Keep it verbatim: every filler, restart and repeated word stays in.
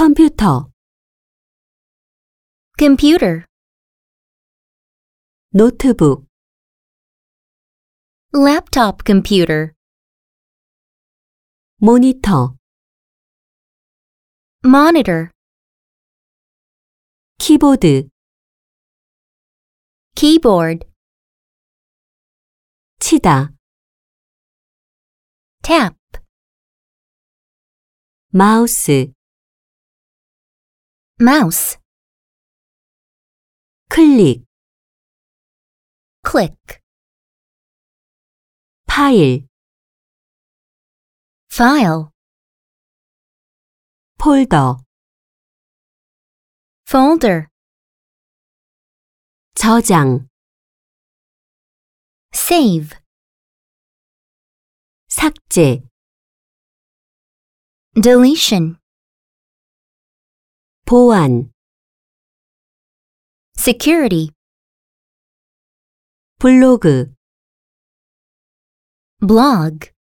컴퓨터, computer, 노트북, laptop computer, 모니터, monitor, 키보드, keyboard, 치다, tap, 마우스, mouse, 클릭, click, 파일, file, 폴더, folder, 저장, save, 삭제, deletion, 보안, security, 블로그, blog,